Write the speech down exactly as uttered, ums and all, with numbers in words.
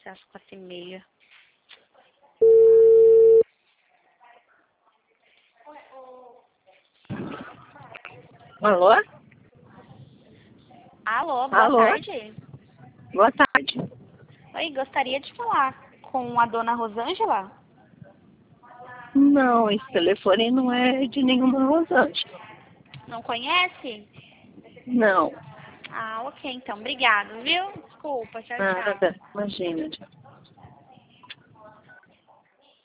ser às quatro e meia. Alô? Alô, boa Alô? tarde. Boa tarde. Oi, gostaria de falar com a dona Rosângela? Não, esse telefone não é de nenhuma Rosângela. Não conhece? Não. Ah, ok, então. Obrigado, viu? Desculpa, tchau, tchau. Nada. Imagina.